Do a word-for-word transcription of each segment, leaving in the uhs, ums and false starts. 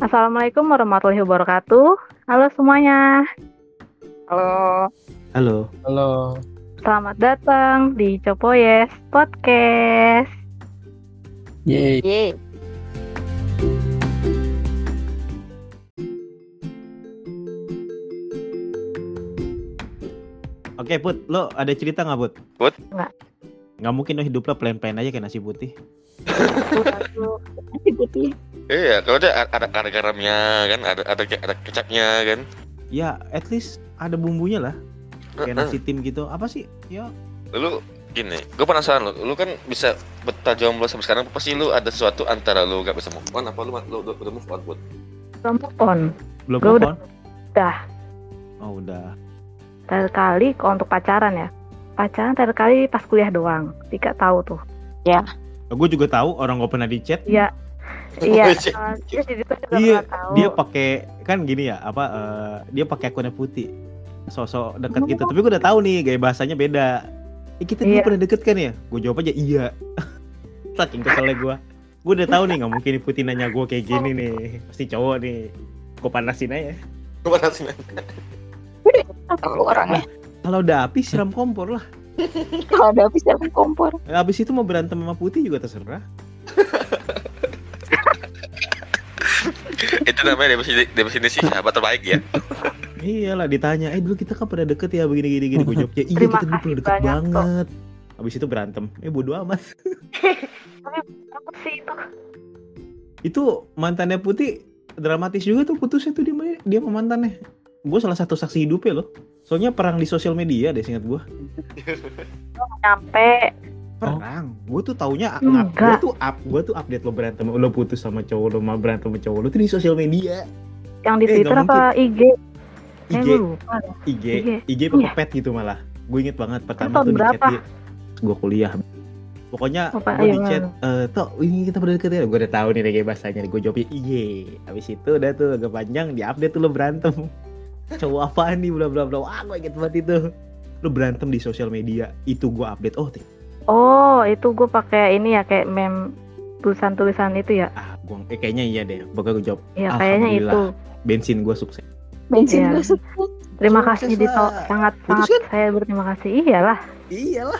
Assalamualaikum warahmatullahi wabarakatuh. Halo semuanya. Halo. Halo. Halo. Selamat datang di Copoyes Podcast. Yeay. Yeay. Oke Put, lo ada cerita nggak Put? Put? Nggak. Nggak mungkin lo hidup lo plain-plain aja kayak nasi putih. Nasi putih. Iya, kalau ada ada ada garamnya kan, ada ada ada kecapnya kan. Ya, at least ada bumbunya lah. Kayak Heeh. nasi tim gitu. Apa sih? Ya, Lu gini, gue penasaran lu, lu kan bisa betah jomblo sampai sekarang, pasti lu ada sesuatu antara lu gak bisa move on, apa lu lu lu udah move on, Put? Belum move on. belum Gua move udah. on? Udah. Oh, udah. Terakhir kali kalau untuk pacaran ya. Pacaran terakhir kali pas kuliah doang. Tika tahu tuh. Gue juga tahu orang gue pernah di chat. Iya. Iya. Oh, shit. uh, Dia jadi tuh juga Iya, pernah tahu. dia pakai kan gini ya, apa eh, dia pakai akunnya putih. Sosok deket gitu. Tapi gue udah tahu nih gaya bahasanya beda. Eh, kita dulu Iya. pernah deket kan ya? Gue jawab aja iya. Saking keselnya gue. Gue udah tahu nih nggak mungkin nih Putih nanya gue kayak gini nih. Pasti cowok nih. Gue panasin aja. Gue panasin. Kalau orangnya Kalau udah habis siram kompor lah. kalau ada habis dalam kompor. Habis itu mau berantem sama Putih juga terserah. Itu namanya definisi definisi sahabat terbaik ya. Iyalah ditanya, eh dulu kita kan pernah deket ya begini gini gini. Gue jawabnya iya Terima kita dulu kasih pernah deket banyak, banget. Habis itu berantem. Eh bodo amat. Tapi apa sih itu? Itu mantannya Putih dramatis juga tuh putusnya tuh dia dia sama mantannya. Gue salah satu saksi hidupnya loh. Soalnya perang di sosial media deh seingat gue. Nyampe. Perang. Gue tuh taunya gue Enggak. tuh up, gue tuh update lo berantem, lo putus sama cowok lo, mau berantem sama cowok lo tuh di sosial media. Yang di Eh, Twitter nggak apa I G? Eh, I G, gue lupa dah. I G, I G. I G pakai Iya. pet gitu malah. Gue inget banget pertama tahun tuh di chat berapa? dia. Gue kuliah. Pokoknya Apa, gue di ayo, chat, mana? eh Tok ini kita pernah deket ya. Gue udah tahu nih kayak bahasanya. Gue jawabnya iya. Habis itu udah tuh agak panjang di update tuh lo berantem. Cowok apaan nih bla bla bla. Wah gue inget banget itu. Lo berantem di sosial media. Itu gue update. Oh t- Oh, itu gue pakai ini ya kayak meme tulisan-tulisan itu ya. ah gue eh, kayaknya iya deh. Pokoknya gue jawab. Ya kayaknya itu. Alhamdulillah. Bensin gue sukses. Bensin Iya. gue suka. Terima Sukses kasih Dito, lah. sangat Putus sangat saya berterima kasih. Iyalah. Iyalah.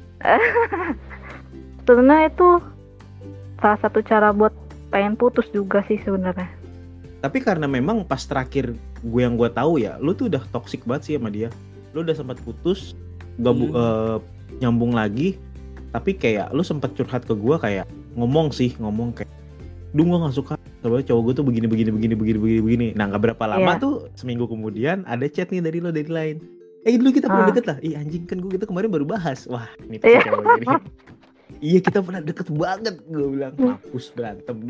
Sebenarnya itu salah satu cara buat pengen putus juga sih sebenarnya. Tapi karena memang pas terakhir gue yang gue tahu ya, lu tuh udah toxic banget sih sama dia. Lu udah sempat putus, gabu, Hmm. eh, nyambung lagi. Tapi kayak lu sempat curhat ke gue kayak ngomong sih, ngomong kayak, duh gue nggak suka. Soalnya cowok gue tuh begini begini begini begini begini begini. Nah nggak berapa lama Iya. tuh seminggu kemudian ada chat nih dari lo dari lain. Eh dulu kita pernah Ah. deket lah. Ih anjing kan gue kita kemarin baru bahas. Wah ini pasti Iya. cowok ini. Iya kita pernah deket banget. Gue bilang mampus berantem lu.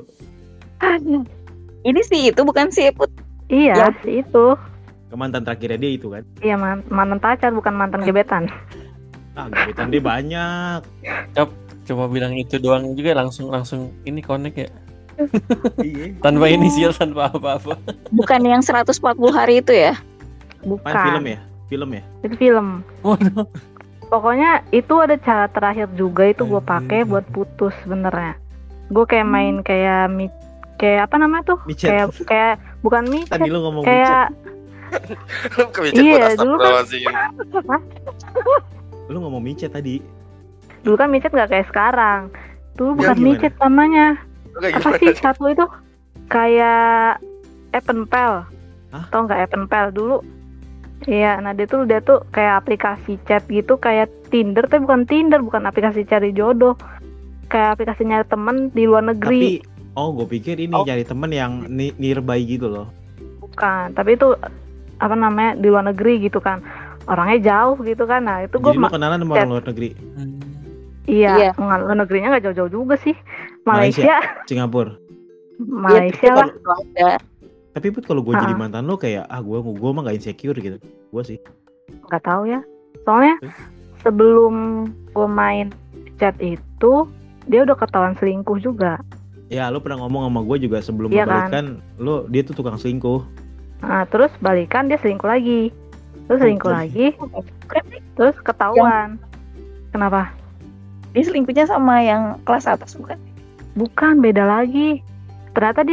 Ini sih itu bukan sih Put. Iya, Ya. sih itu. Ke mantan terakhirnya dia itu kan. Iya, man- mantan pacar bukan mantan gebetan. Ah gebetan dia banyak. Coba bilang itu doang juga langsung langsung ini connect ya. Iya. Tanpa inisial, tanpa apa-apa. Bukan yang seratus empat puluh hari itu ya. Bukan. Main film ya? Film ya? Itu film. Waduh. Pokoknya itu ada cara terakhir juga itu gue pakai Anjing. buat putus sebenarnya. Gue kayak main kayak mi kayak apa namanya tuh? Micet. Kayak kayak bukan micet. Tadi lu ngomong Kayak Lu kemicet Iya, buat dulu kan- astagfirullahaladzim. micet. Lu ngomong micet tadi. dulu kan micet nggak kayak sekarang. Dulu Ya, bukan gimana? micet namanya. Lu kayak Apa gimana sih sih? satu itu? Kayak Evenpel. Hah? Tau nggak Evenpel dulu? Iya, nah dia tuh dia tuh kayak aplikasi chat gitu, kayak Tinder tapi bukan Tinder, bukan aplikasi cari jodoh. Kayak aplikasi nyari temen di luar negeri. Tapi oh gue pikir ini Oh. cari temen yang ni- nearby gitu loh. Bukan, tapi itu apa namanya di luar negeri gitu kan. Orangnya jauh gitu kan. Nah, itu gue Jadi lu kenalan sama orang luar negeri. iya, Iya. nggak- luar negerinya nggak jauh-jauh juga sih. Malaysia, Singapura. Malaysia Iya, lah. itu ada. Tapi put kalau gue jadi Ah. mantan lo kayak ah gue gue mah gak insecure gitu. Gue sih. Nggak tahu ya. Soalnya Eh? sebelum gue main chat itu, dia udah ketahuan selingkuh juga. Ya lu pernah ngomong sama gue juga sebelum Iya balikan, lo dia tuh tukang selingkuh. Nah, terus balikan dia selingkuh lagi. Terus selingkuh Oh, lagi, terus ketahuan. Kenapa? Dia selingkuhnya sama yang kelas atas bukan? Bukan, beda lagi. Ternyata dia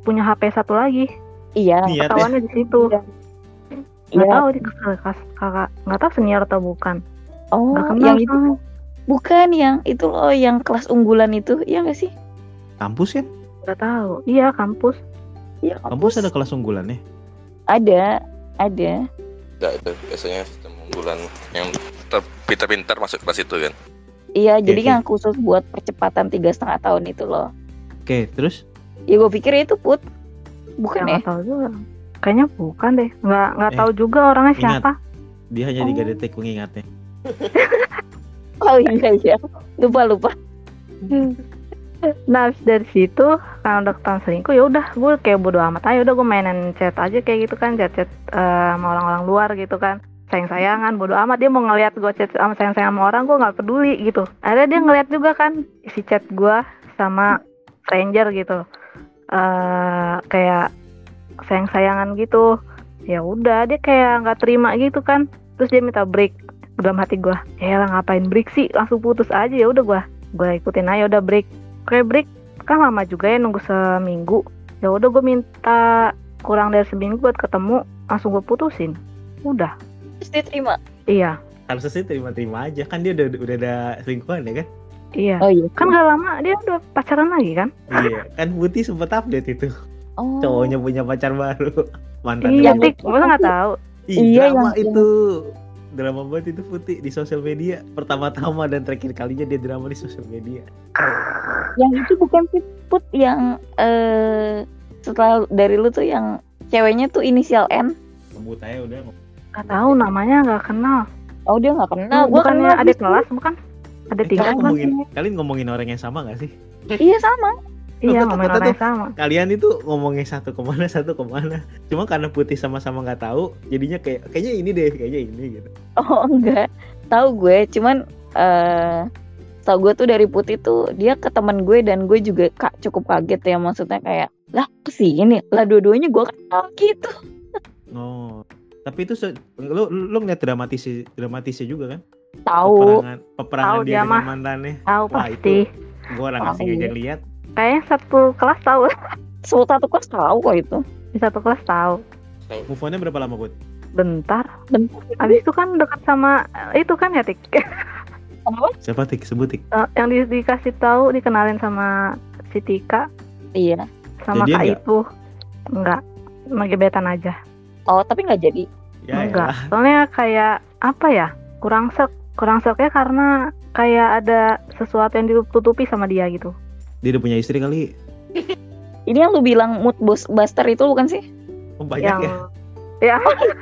punya H P satu lagi. Iya. Niat ya. Ketahuannya di situ. Iya. Nggak Iya. tahu di kakak, kakak nggak tahu senior atau bukan. Oh, Nggak kenal yang itu soalnya. bukan yang itu loh, yang kelas unggulan itu, iya nggak sih? Kampus kan? Nggak tahu. Iya kampus. Iya, Kampus ada kelas unggulannya. ada, ada. Enggak, itu biasanya sistem unggulan yang ter- pintar-pintar masuk kelas itu kan. Iya, jadi oke. yang khusus buat percepatan tiga setengah tahun itu loh. Oke, terus Ya gue pikir itu Put, bukan ya? Nggak tahu juga. Kayaknya bukan deh. Nggak nggak Eh, tahu juga orangnya ingat. siapa. dia hanya Oh. tiga detik mengingatnya. Oh iya iya, lupa lupa. Nah abis dari situ karena udah ketahuan selingkuh ya udah gue kayak bodo amat aja, udah gue mainin chat aja kayak gitu kan, chat-chat eh, sama orang-orang luar gitu kan, sayang-sayangan bodo amat, dia mau ngeliat gue chat sama sayang-sayang sama orang gue nggak peduli gitu. Akhirnya dia ngeliat juga kan isi chat gue sama stranger gitu, eh kayak sayang-sayangan gitu. Ya udah dia kayak nggak terima gitu kan, terus dia minta break. Dalam hati gue, ya lah ngapain break sih, langsung putus aja. Ya udah gue gue ikutin aja, udah break. Kayak break kan lama juga ya, nunggu seminggu. Ya udah gue minta kurang dari seminggu buat ketemu, langsung gue putusin. Udah. Terus dia terima. Iya, Harusnya sih terima-terima aja kan, dia udah udah ada selingkuhan ya kan? iya. Oh iya. Kan gak lama dia udah pacaran lagi kan? Iya, kan Putih sempet update itu. Oh. Cowoknya punya pacar baru. Mantan Iya, dulu. Tik, masa nggak tahu? Ih, Iya, drama yang- itu. Drama banget itu Putih di sosial media. Pertama-tama dan terakhir kalinya dia drama di sosial media. Yang itu bukan sih Put, yang eh setelah dari lu tuh yang ceweknya tuh inisial N. Sebut aja udah. Nggak tahu namanya, nggak kenal. Oh dia nggak kenal. Nah, Gua bukannya kenal ada sih. kelas bukan? Ada Eh, tiga kalian kan? ngomongin, kalian ngomongin orang yang sama gak sih? Iya sama. Iya, Kata- ngomongin kata orang tuh- yang sama. Kalian itu ngomongnya satu kemana satu kemana. Cuma karena Putih sama-sama nggak tahu, jadinya kayak kayaknya ini deh, kayaknya ini gitu. Oh enggak. Tahu gue, cuman eh tahu gue tuh dari Putih tuh dia ke teman gue, dan gue juga kak cukup kaget ya, maksudnya kayak lah kesini lah dua-duanya gue kenal gitu. Oh, tapi itu se- lu lu ngeliat dramatisnya dramatisnya juga kan? Tahu. Peperangan peperangan Tahu dia dia dengan mah. mantannya. Tahu Wah, pasti. Gua orang Oh, asing iya. aja lihat. Kayaknya satu kelas tahu. Satu kelas tahu kok itu. Di satu kelas tahu. Move on-nya berapa lama, Put? Bentar. Bentar. Abis itu kan dekat sama eh, itu kan ya Tik. Apa? Siapa Tik? Sebut Tik. Eh, yang di- dikasih tahu, dikenalin sama si Tika Iya. sama Jadian Kak nggak? Ipu. Enggak. Sama gebetan aja. Oh tapi nggak jadi. Ya, Enggak. elah. Soalnya kayak apa ya? Kurang serk. Kurang serknya karena kayak ada sesuatu yang ditutupi sama dia gitu. Dia udah punya istri kali. Ini yang lu bilang mood bus- buster itu bukan sih? Oh, banyak yang ya. ya.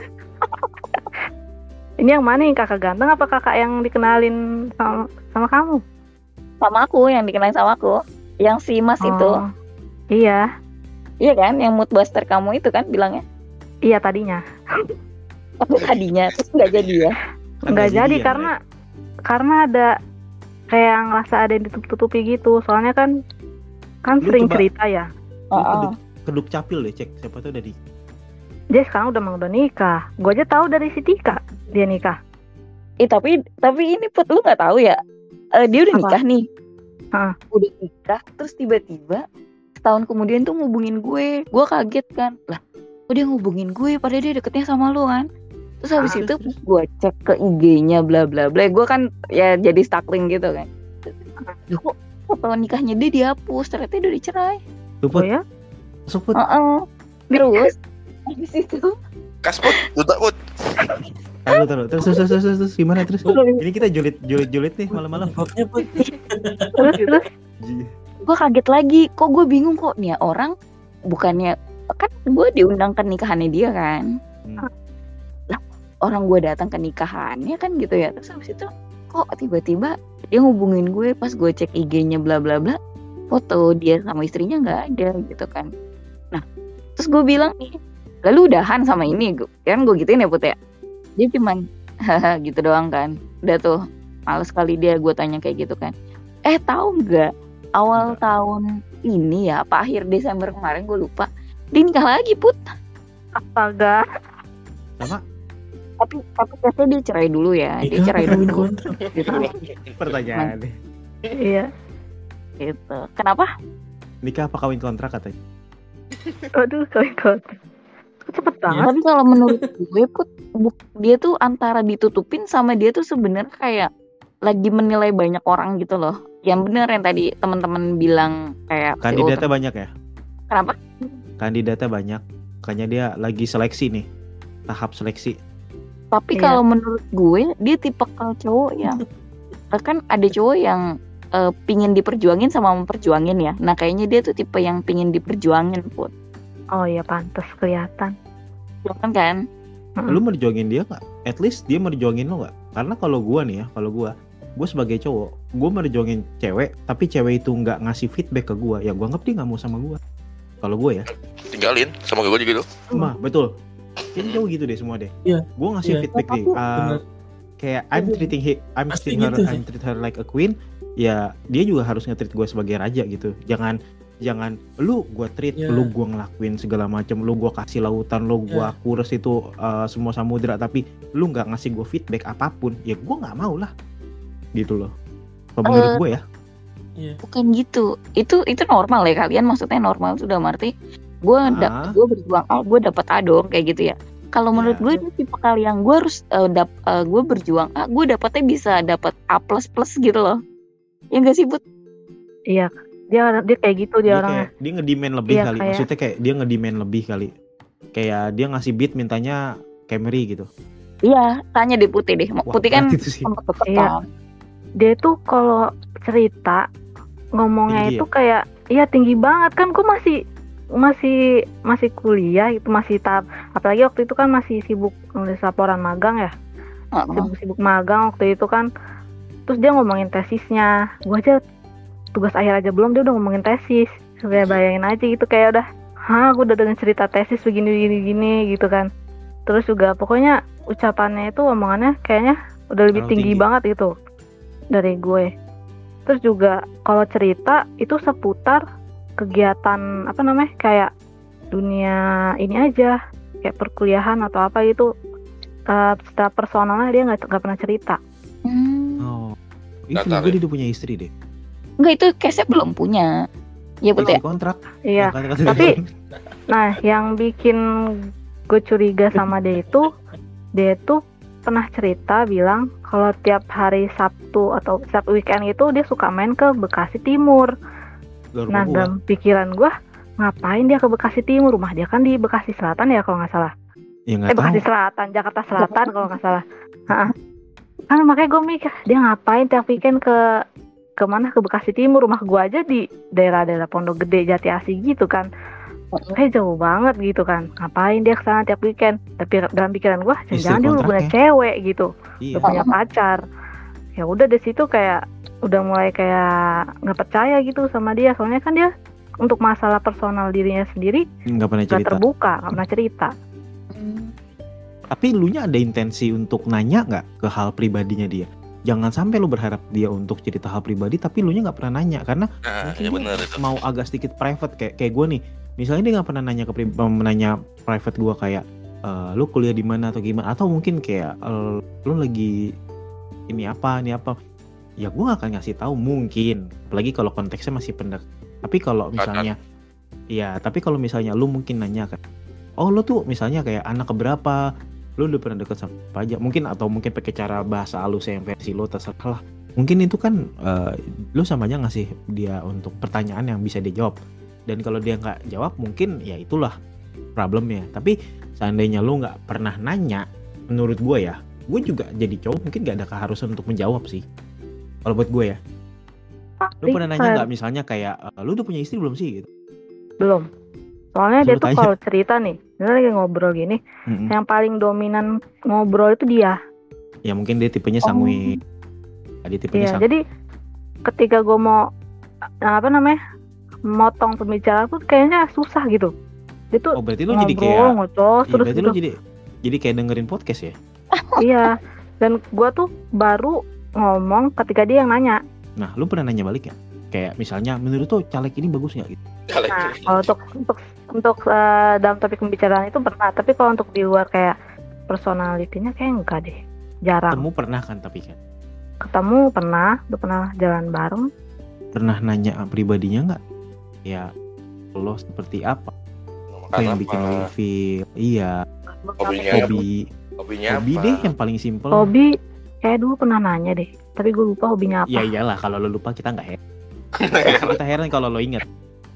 Ini yang mana, yang kakak ganteng apa kakak yang dikenalin sama, sama kamu? Sama aku, yang dikenalin sama aku. Yang si Mas itu. Oh, iya, Iya kan? Yang mood buster kamu itu kan bilangnya. iya tadinya. Tapi tadinya terus nggak jadi ya. Kan Nggak jadi jadian, karena karena ada kayak ngerasa ada yang ditutup-tutupi gitu. Soalnya kan kan Lu sering coba- cerita ya. Lu Heeh. keduk, keduk capil deh, cek siapa tuh udah di. Dia sekarang udah mau udah nikah. Gue aja tahu dari si Tika dia nikah. Eh tapi tapi ini Put, lu nggak tahu ya? Eh, dia udah Apa? nikah nih. Hah. Udah nikah, terus tiba-tiba setahun kemudian tuh ngubungin gue. Gue kaget kan. Lah, kok dia ngubungin gue padahal dia deketnya sama lu kan? Terus habis Ah, itu terus, terus. gue cek ke I G-nya bla bla bla. Gue kan ya jadi stalking gitu kan. Loh, kok foto nikahnya dia dihapus, ternyata dia udah dicerai. Tuh, Oh Put. ya? Masuk, Put. Heeh. Terus habis itu Kasput, duta put. Taruh, taruh. Terus, terus, terus, terus, terus, gimana terus? Ini kita julid, julid, julid nih malam-malam. Jawabnya Put. Terus terus Ji. gue kaget lagi, kok gue bingung kok nih orang bukannya kan gue diundang ke nikahannya dia kan. Hmm. Lah orang gue datang ke nikahannya kan gitu ya, terus habis itu kok tiba-tiba dia ngubungin gue pas gue cek I G-nya bla bla bla, foto dia sama istrinya nggak ada gitu kan. Nah terus gue bilang nih, lalu udahan sama ini, gue kan gue gituin ya Put ya. Dia cuman haha gitu doang kan, udah tuh males kali dia gue tanya kayak gitu kan. Eh tahu nggak awal Nggak. tahun ini ya, apa akhir Desember kemarin gue lupa, dia nikah lagi Put. astaga. Sama Tapi tapi biasanya dia cerai dulu ya, dia Nikah cerai apa kawin dulu kontrak? gitu. pertanyaan deh. Iya. Gitu. Kenapa? Nikah apa kawin kontrak katanya? Aduh, kawin kontrak. Cepet banget. Tapi kalau menurut gue put bu- dia tuh antara ditutupin sama dia tuh sebenarnya kayak lagi menilai banyak orang gitu loh. Yang bener yang tadi teman-teman bilang kayak si Kandidatnya Ultra. banyak ya? Kenapa? Kandidatnya banyak. Makanya dia lagi seleksi nih. Tahap seleksi. Tapi Iya. kalau menurut gue dia tipe cowok yang kan ada cowok yang eh, pingin diperjuangin sama memperjuangin ya. Nah kayaknya dia tuh tipe yang pingin diperjuangin put. Oh iya, pantas kelihatan. Kan kan? Mm-mm. Lu merjuangin dia nggak? At least dia merjuangin lo nggak? Karena kalau gua nih ya, kalau gua, gua sebagai cowok, gua merjuangin cewek, tapi cewek itu nggak ngasih feedback ke gua, ya gua anggap dia nggak mau sama gua. Kalau gua ya, Tinggalin sama gue juga gitu. mah betul. Jadi jauh gitu deh semua deh. Iya. Gua ngasih Iya. feedback nih. Aku- uh, Bener. kayak I'm Iya. treating he, I'm Pasti treating her, gitu sih. I'm treat her like a queen. Ya dia juga harus nge-treat gua sebagai raja gitu. Jangan jangan lu gua treat, Iya. lu gua ngelakuin segala macam, lu gua kasih lautan, lu gua kurus itu uh, semua samudra, tapi lu nggak ngasih gua feedback apapun, ya gua nggak mau lah, gitu loh. Kalau menurut Eh, gua ya, Iya. Bukan gitu. Itu itu normal ya kalian maksudnya normal sudah arti gue Ah. gue berjuang A, gue dapat A dong kayak gitu ya. Kalau menurut Iya. gue dia tipe kali yang gue harus eh, dap eh, gue berjuang A, gue dapatnya bisa dapat A plus plus gitu loh. Ya enggak sih Bud? Iya, dia dia kayak gitu dia, dia orangnya. kayak dia ngedemand lebih Iya, kali, kayak- maksudnya kayak dia ngedemand lebih kali, kayak dia ngasih beat mintanya Camry gitu. Iya, tanya deh Putih deh. Wah, Putih kan berat itu sih. sempat deket Iya. kan. Dia tuh kalau cerita ngomongnya Tinggi itu kayak iya tinggi banget kan. Gue masih masih masih kuliah itu, masih tahap, apalagi waktu itu kan masih sibuk nulis laporan magang ya, Heeh. sibuk-sibuk magang waktu itu kan. Terus dia ngomongin tesisnya, gue aja tugas akhir aja belum dia udah ngomongin tesis. Kayak bayangin aja gitu, kayak udah, hah, gue udah dengan cerita tesis begini begini gini gitu kan. Terus juga pokoknya ucapannya itu, omongannya kayaknya udah lebih Terlalu tinggi, tinggi. banget gitu dari gue. Terus juga kalau cerita itu seputar kegiatan apa namanya, kayak dunia ini aja, kayak perkuliahan atau apa itu. Uh, secara personalnya dia nggak nggak pernah cerita. Hmm. Oh, itu Datar gue ya? dia udah punya istri deh. Enggak, itu case belum punya. Ya Put Masih ya. kontrak. Iya. Yang kata-kata Tapi- dia. Nah, yang bikin gue curiga sama dia itu, dia tuh pernah cerita bilang kalau tiap hari Sabtu atau setiap weekend itu dia suka main ke Bekasi Timur. Ke rumah Nah, gua. dalam pikiran gue, ngapain dia ke Bekasi Timur? Rumah dia kan di Bekasi Selatan ya kalau nggak salah. Ya Eh, nggak tahu. Bekasi Selatan, Jakarta Selatan kalau nggak salah. Ha-ha. Kan makanya gue mikir, dia ngapain tiap weekend ke ke mana, ke Bekasi Timur? Rumah gue aja di daerah-daerah Pondok Gede, Jati Asih gitu kan. Kayak jauh banget gitu kan. Ngapain dia kesana tiap weekend? Tapi dalam pikiran gue, Istri jangan dia udah punya kontraknya. cewek gitu, Iya. udah punya pacar. Ya udah dari situ kayak udah mulai kayak nggak percaya gitu sama dia. Soalnya kan dia untuk masalah personal dirinya sendiri Nggak pernah nggak cerita. terbuka, nggak pernah cerita. Hmm. Tapi lu nya ada intensi untuk nanya nggak ke hal pribadinya dia? Jangan sampai lu berharap dia untuk cerita hal pribadi, tapi lu nya nggak pernah nanya, karena Nah, mungkin ya dia benar itu. mau agak sedikit private, kayak kayak gue nih. Misalnya dia nggak pernah nanya ke pri- menanya private gue kayak "Eh, lu kuliah di mana atau gimana, atau mungkin kayak "Eh, lu lagi ini apa ini apa." Ya gue gak akan ngasih tahu mungkin, apalagi kalau konteksnya masih pendek. Tapi kalau misalnya, ya tapi kalau misalnya lu mungkin nanya kan, oh lu tuh misalnya kayak anak keberapa, lu udah pernah deket sama apa aja, mungkin, atau mungkin pakai cara bahasa halus yang versi lu terserah lah. Mungkin itu kan eh, lu sama aja ngasih dia untuk pertanyaan yang bisa dia jawab. Dan kalau dia nggak jawab, mungkin ya itulah problemnya. Tapi seandainya lu nggak pernah nanya, menurut gue ya, gue juga jadi cowok mungkin nggak ada keharusan untuk menjawab sih. Kalau buat gue ya, lu Tapi pernah nanya nggak misalnya kayak "Eh, lu udah punya istri belum sih gitu?" belum. Soalnya Terus dia lu tuh tanya. kalau cerita nih, dia lagi ngobrol gini, Mm-mm. yang paling dominan ngobrol itu dia. Ya mungkin dia tipenya sanguin. Ya, dia tipenya Iya, sanguin. jadi ketika gue mau eh, apa namanya, motong pembicaraan pun kayaknya susah gitu. Dia tuh Oh berarti lu jadi ngobrol, kayak, ngocos iya, terus berarti gitu. lu jadi jadi kayak dengerin podcast ya? Iya. Dan gue tuh baru ngomong ketika dia yang nanya. Nah, lu pernah nanya balik ya? Kayak misalnya, menurut tuh caleg ini bagus nggak gitu? Nah, kalau untuk untuk untuk eh, dalam topik pembicaraan itu pernah, tapi kalau untuk di luar kayak personalitinya kayak enggak deh, jarang. Kamu pernah kan tapi kan? Ketemu pernah, udah pernah jalan bareng. Pernah nanya pribadinya nggak? Ya, lo seperti apa? apa yang bikin lo ilfil? Iya, Hobinya hobi hobinya hobi apa? deh yang paling simpel. Hobi kayak dulu pernah nanya deh, tapi gue lupa hobinya apa. Ya iyalah, kalau lo lupa kita nggak heran. Kita heran kalau lo inget.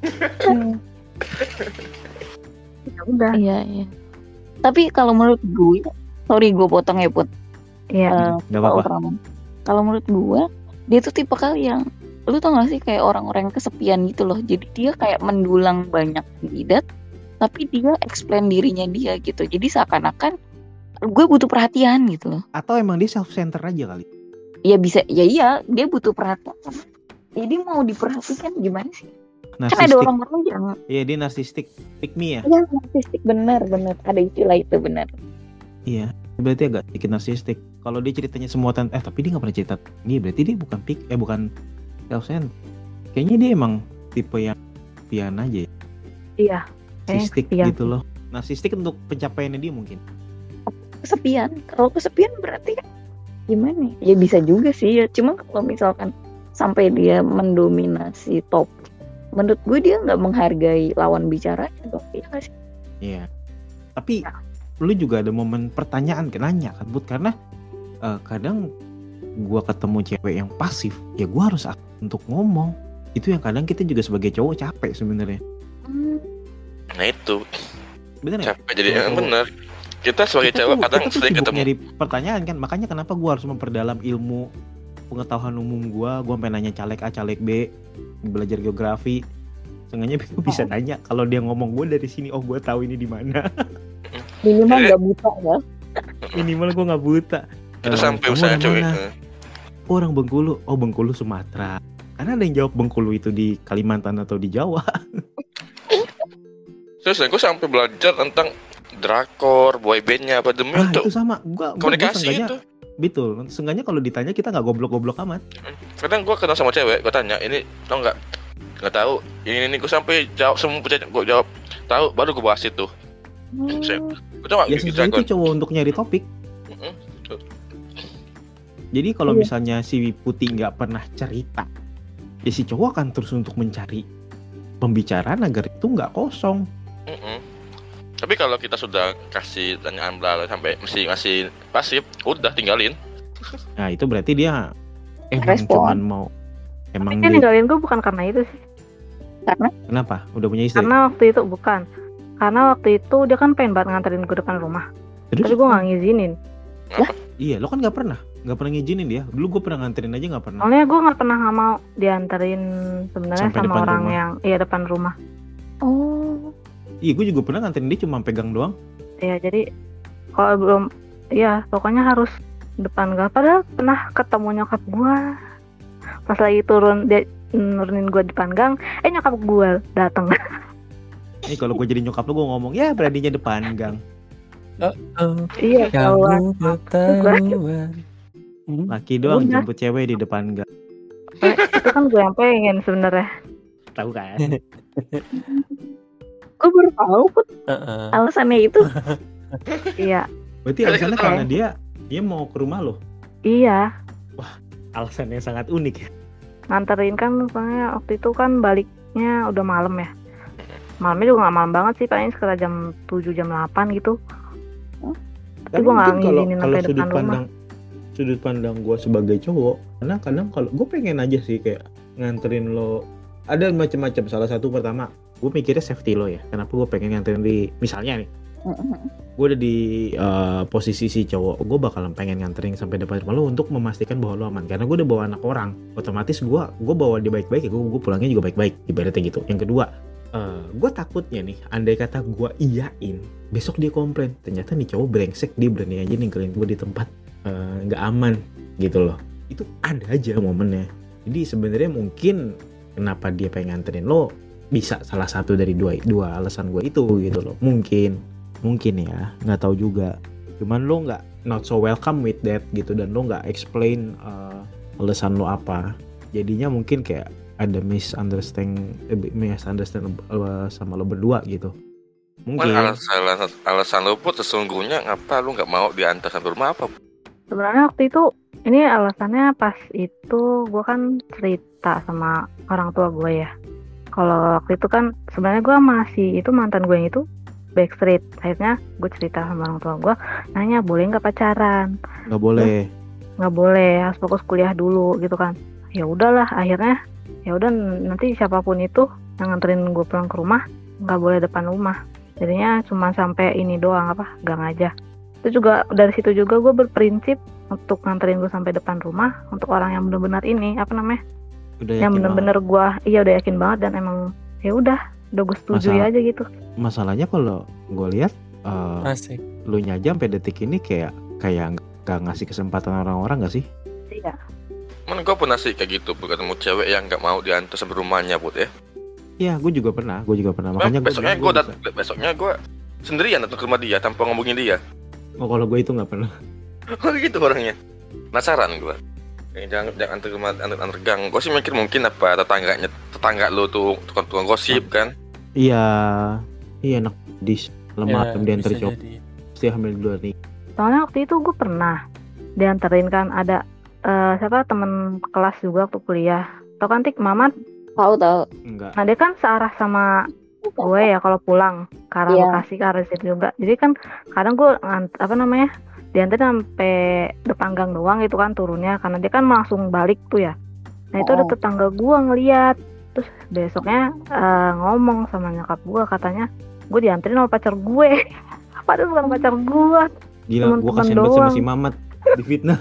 Ya udah. Iya, iya. Tapi kalau menurut gue, sorry gue potong ya Put. Iya. Eh, Nggak Pak apa-apa. Ultraman. Kalau menurut gue, dia tuh tipe kali yang, lu tau gak sih kayak orang-orang yang kesepian gitu loh. Jadi dia kayak mendulang banyak kandidat, tapi dia explain dirinya dia gitu. Jadi seakan-akan gue butuh perhatian gitu loh. Atau emang dia self center aja kali? Ya bisa, ya iya, dia butuh perhatian. Jadi mau diperhatikan gimana sih? Kan ada Narsistik. orang-orang yang, Iya, dia narsistik. Pick me ya. ya narsistik, benar, benar. Ada istilah itu, benar. Iya. Berarti agak sedikit narsistik. Kalau dia ceritanya semua tentang eh tapi dia nggak pernah cerita ini, berarti dia bukan pick eh bukan self center. Kayaknya dia emang tipe yang pian aja ya. Iya. Kayaknya Narsistik kesepian. gitu loh. Narsistik untuk pencapaiannya dia mungkin. Kesepian. Kalau kesepian berarti kan gimana? Ya bisa juga sih ya. Cuma kalau misalkan sampai dia mendominasi top, menurut gue dia nggak menghargai lawan bicaranya dong. Iya nggak sih? Iya. Tapi lu juga ada momen pertanyaan ke nanya kan Bud, karena eh, kadang gua ketemu cewek yang pasif, ya gua harus aktif untuk ngomong. Itu yang kadang kita juga sebagai cowok capek sebenarnya. Hmm. Nah itu Bener ya? capek jadi yang Cowok. bener. Kita sebagai Kita cewek tuh- kadang kita tuh sering sibuk ketemu. nyari pertanyaan kan, makanya kenapa gua harus memperdalam ilmu pengetahuan umum gua. Gua sampai nanya caleg A, caleg B, belajar geografi. Sengaja gue bisa nanya kalau dia ngomong gue dari sini, oh gue tahu ini di mana. Minimal Jadi- nggak buta ya. Minimal gue nggak buta. Kita Eh, sampai kamu usaha orang cewek. mana? eh. Oh, orang Bengkulu. Oh, Bengkulu Sumatera. Karena ada yang jawab Bengkulu itu di Kalimantan atau di Jawa. Terus gue sampai belajar tentang drakor, boybandnya apa demi Nah, untuk itu sama. Gua, gua, gua komunikasi seenggaknya, itu. betul. Seenggaknya kalau ditanya kita nggak goblok-goblok amat. Kadang gue kenal sama cewek, gue tanya ini tau nggak? Nggak tahu. Ini ini gue sampai jawab semua pertanyaan gue jawab tahu baru gue bahas itu. Saya- Gue tau nggak? Ya gitu, sesuai itu drakor. cowok untuk nyari topik. Mm-mm. Jadi kalau Iya. misalnya si Putih nggak pernah cerita, ya si cowok akan terus untuk mencari pembicaraan agar itu nggak kosong. Mm-mm. Tapi kalau kita sudah kasih tanyaan bla sampai masih masih pasif, udah tinggalin. Nah itu berarti dia emang Respon. cuman mau emang Tapi kan dia ninggalin gue bukan karena itu sih. Karena kenapa? Udah punya istri? Karena waktu itu bukan. Karena waktu itu dia kan pengen banget nganterin gue depan rumah. Terus? Tapi gue nggak ngizinin. Iya, lo kan nggak pernah, nggak pernah ngizinin dia. Dulu gue pernah nganterin aja nggak pernah. Soalnya gue nggak pernah nggak mau dianterin sebenarnya Sampai sama depan orang rumah. yang iya depan rumah. oh, Iya, gue juga pernah nganterin dia cuma pegang doang. Iya jadi kalau belum, ya pokoknya harus depan gang. Padahal pernah ketemu nyokap gue pas lagi turun dia nurunin gue depan gang. Eh nyokap gue dateng. Nih kalau gue jadi nyokap lo, gue ngomong ya beraninya depan gang. Oh, Iya kalau kamu ketahuan. Hmm? Laki doang Udah. jemput cewek di depan gang. itu kan gue yang pengen sebenarnya. Tahu kan? gue baru tahu Put, Heeh. alasannya itu. Iya Berarti alasannya karena dia dia mau ke rumah lo. iya Alasan yang sangat unik ya. nganterin kan soalnya waktu itu kan baliknya udah malam ya. Malamnya juga nggak malam banget sih, paling sekitar jam tujuh jam delapan gitu. Tapi gue nggak mungkin kalau ngizinin kalau sampai sudut depan rumah. pandang sudut pandang gue sebagai cowok, karena kadang kalau gue pengen aja sih kayak nganterin lo, ada macam-macam. Salah satu pertama gue mikirnya safety lo ya. Kenapa gue pengen nganterin di misalnya nih, gue udah di uh, posisi si cowok, gue bakalan pengen nganterin sampai depan rumah lo untuk memastikan bahwa lo aman. Karena gue udah bawa anak orang, otomatis gue gue bawa dia baik-baik ya, gue gue pulangnya juga baik-baik ibaratnya gitu. Yang kedua, uh, gue takutnya nih, andai kata gue iyain, besok dia komplain, ternyata nih cowok brengsek, dia berani aja ninggalin gue di tempat uh, nggak aman gitu loh. Itu ada aja momennya. Jadi sebenarnya mungkin kenapa dia pengen nganterin lo bisa salah satu dari dua dua alasan gue itu gitu loh. Mungkin mungkin ya, nggak tahu juga. Cuman lo nggak not so welcome with that gitu, dan lo nggak explain uh, alasan lo apa. Jadinya mungkin kayak ada misunderstanding eh, misunderstand uh, sama lo berdua gitu. Kan Mungkin. alasan alasan lo pun sesungguhnya ngapa lu nggak mau diantar sampai rumah apa? Sebenarnya waktu itu ini alasannya pas itu gue kan cerita sama orang tua gue ya. Kalau waktu itu kan sebenarnya gue masih itu mantan gue yang itu Backstreet. Akhirnya gue cerita sama orang tua gue, nanya boleh nggak pacaran? Nggak boleh. Nggak boleh, harus fokus kuliah dulu gitu kan. Ya udahlah, akhirnya ya udah nanti siapapun itu yang nganterin gue pulang ke rumah nggak boleh depan rumah. Jadinya cuma sampai ini doang, apa gang aja. Itu juga dari situ juga gue berprinsip untuk nganterin gue sampai depan rumah untuk orang yang benar-benar ini apa namanya, Udah yang yakin benar-benar gue iya udah yakin banget dan emang ya udah udah gue setuju Masalah- aja gitu. banget. Masalahnya kalau gue lihat eh, Asik. lu nya aja sampai detik ini kayak kayak nggak ngasih kesempatan orang-orang nggak sih? Iya. Mana gue pernah sih kayak gitu, ketemu cewek yang nggak mau diantar sampai rumahnya, Bud ya. Iya, gue juga pernah, gue juga pernah. Makanya gue besoknya gue dat- besoknya gue sendirian datang ke rumah dia tanpa ngomongin dia. Oh, kalau gue itu nggak pernah. Oh gitu orangnya. Penasaran gue. Yang jangan jangan antar rumah antar, antar gang. Gue sih mikir mungkin apa tetangganya tetangga lu tuh tukang-tukang gosip kan. Iya, iya enak di lemah Ya, diantar bisa cowok. jadi. Pasti hamil duluan nih. Soalnya waktu itu gue pernah dianterin kan ada eh, siapa temen kelas juga waktu kuliah. Tau kan Tik, Mamat? Tahu tahu. Enggak. Nah dia kan searah sama gue ya kalau pulang ke arah Iya. Bekasi ke arah situ juga. Jadi kan kadang gue ngant- apa namanya dianterin sampai depan gang doang gitu kan turunnya karena dia kan langsung balik tuh ya. Nah itu ada Oh. tetangga gue ngeliat, terus besoknya eh, ngomong sama nyokap gue katanya gue dianterin sama pacar gue. Padahal bukan pacar gue. Gila, gue Temen-temen kasihan banget sama doang. si Mamat difitnah.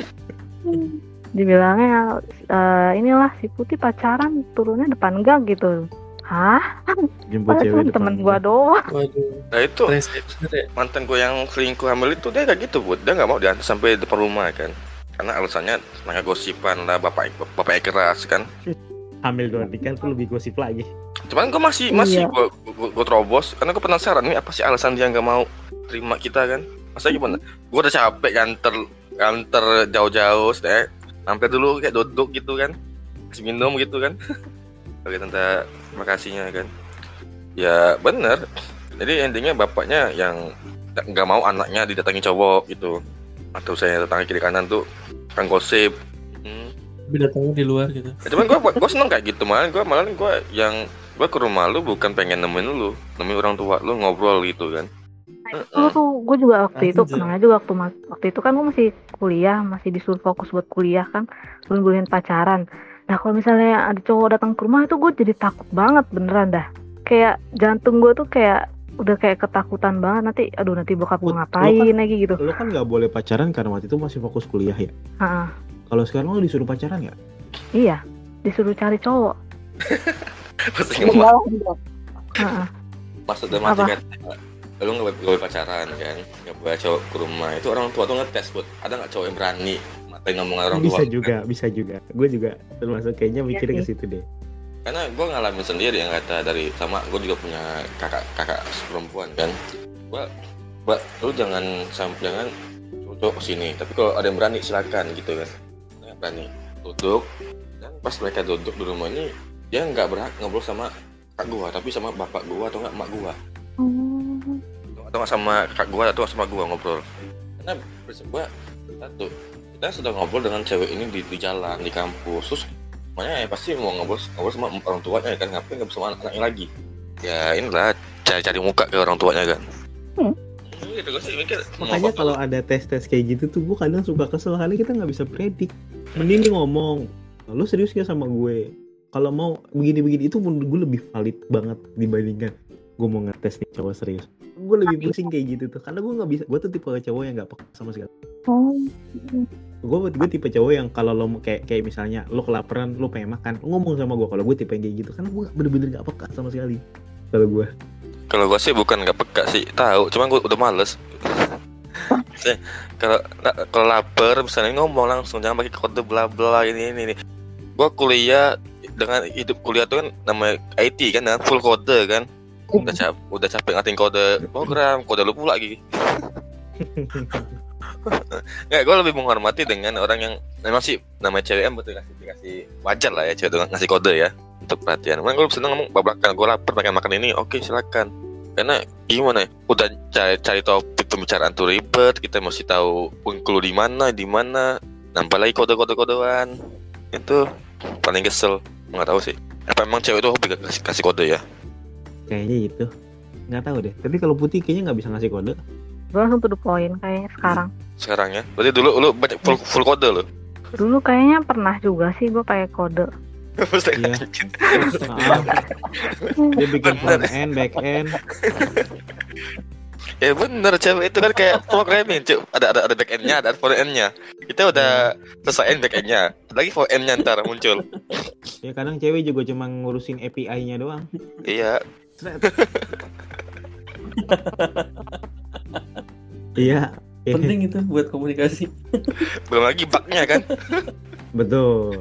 Dibilangnya eh, inilah si Putih pacaran turunnya depan gang gitu. Hah? Jemput Padahal cewek cuma depan. temen gue doang. Waduh. Nah itu Rese bener ya. mantan gue yang selingkuh hamil itu dia kayak gitu, Bud. Dia nggak mau diantar sampai depan rumah kan. Karena alasannya nanya gosipan lah, bapak bapaknya keras kan. Hamil dua nikah tuh lebih gosip lagi. Cuman gue masih masih Iya. gue gue gue terobos karena gue penasaran nih apa sih alasan dia nggak mau terima kita kan. Masa gimana? Gue udah capek nganter nganter jauh-jauh, deh. Hampir dulu kayak duduk gitu kan, kasih minum gitu kan. Oke tante, makasihnya kan. Ya bener. Jadi endingnya bapaknya yang nggak mau anaknya didatangi cowok gitu. Atau saya tetangga kiri kanan tuh kan gosip. Hmm. Tapi datangnya di luar gitu. Ya, cuman gue gue seneng kayak gitu, malah gue malah gue yang gue ke rumah lu bukan pengen nemenin lu, nemenin orang tua lu ngobrol gitu kan. Dulu tuh gue juga waktu itu Anjir. pernah juga waktu mas- waktu itu kan gue masih kuliah, masih disuruh fokus buat kuliah kan, bulan-bulan pacaran. Nah kalau misalnya ada cowok datang ke rumah itu gue jadi takut banget beneran dah. Kayak jantung gue tuh kayak udah kayak ketakutan banget nanti, aduh nanti bokap gue Lu- lu ngapain kan- lagi gitu. Lu kan nggak boleh pacaran karena waktu itu masih fokus kuliah ya. Heeh. Kalau sekarang lu disuruh pacaran nggak? Iya, disuruh cari cowok. Pasti ngemas Enggak lah, bro. Heeh. maksud dan mati Apa? kan. Lu nggak boleh- nggak boleh pacaran kan, nggak boleh cowok ke rumah. Itu orang tua tuh ngetes buat ada nggak cowok yang berani matain ngomongan orang tua. Bisa juga, bisa juga. Gue juga termasuk kayaknya mikirnya ke sih. situ deh. Karena gue ngalamin sendiri yang kata dari sama gue juga punya kakak kakak perempuan kan. Gua, Mbak, lu jangan sam- jangan cowok kesini. Tapi kalau ada yang berani silakan gitu kan. Yang berani duduk dan pas mereka duduk di rumah ini dia nggak berhak ngobrol sama kakak gua, tapi sama bapak gua atau nggak emak gua. Atau nggak sama kakak gua atau sama gua ngobrol. Karena prinsip gua satu, kita sudah ngobrol dengan cewek ini di, di jalan di kampus, terus makanya ya pasti mau ngobrol ngobrol sama orang tuanya kan, ngapain nggak sama anaknya lagi? Ya inilah cari-cari muka ke orang tuanya kan. Hmm. Gitu, gua sih mikir, Makanya mau- kalau ada tes-tes kayak gitu tuh gue kadang suka kesel karena kita nggak bisa predik. Mending dia ngomong, lu serius gak sama gue? Kalau mau begini-begini itu menurut gue lebih valid banget dibandingkan gue mau ngetes nih cowok serius. Gue lebih pusing kayak gitu tuh karena gue nggak bisa. Gue tuh tipe cowok yang nggak peka sama sekali. Oh. Gue gue tipe cowok yang kalau lo mau- kayak kayak misalnya lo kelaparan, lo pengen makan, lo ngomong sama gue. Kalau gue tipe yang kayak gitu karena gue bener-bener nggak peka sama sekali. Kalau gue. Kalau gua sih bukan nggak peka sih, tahu, cuman gua udah males. Saya kalau nggak- kalau lapar misalnya ngomong langsung, jangan pakai kode bla bla ini ini ini. Gua kuliah dengan hidup kuliah tuh kan namanya I T kan, dengan full kode kan. Udah capek, udah capek ngatin kode program, kode lu pula lagi. Nggak, gue lebih menghormati dengan orang yang memang sih namanya cewek kan betul kasih dikasih wajar lah ya cewek dengan ngasih kode ya untuk perhatian. Cuman gue seneng ngomong bablakan, gue lapar pengen makan ini, oke silakan. Karena gimana ya, udah cari cari topik pembicaraan tuh ribet, kita mesti tahu bengkulu di mana di mana, nambah lagi kode-kode kodean itu paling kesel. Nggak tahu sih, apa emang cewek itu hobi kasih kasih kode ya? Kayaknya itu. Nggak tahu deh. Tapi kalau putih kayaknya nggak bisa ngasih kode. Gue langsung to the point kayaknya sekarang. Sekarang ya. Berarti dulu lu baca full, full kode lu. Dulu kayaknya pernah juga sih gue pakai kode. Iya. Maaf. Dia bikin front end, back end. Ya bener, cewek itu kan kayak programming, cuy. Ada ada ada back end-nya, ada front end-nya. Kita udah selesaiin back end-nya. Lagi front end-nya ntar muncul. Ya kadang cewek juga cuma ngurusin A P I-nya doang. Iya. Iya. Penting itu buat komunikasi. Belum lagi bug-nya kan. Betul.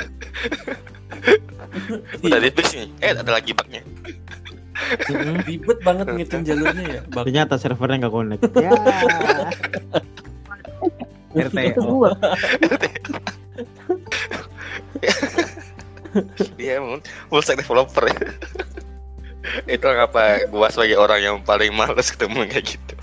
Udah di fix nih. Eh ada lagi bug-nya. Ribet banget ngitung jalurnya ya. Bak- Ternyata servernya nggak connect. Ya. R T Itu O. gue. Iya, emang full stack developer ya. Itu kenapa gua sebagai orang yang paling males ketemu kayak gitu.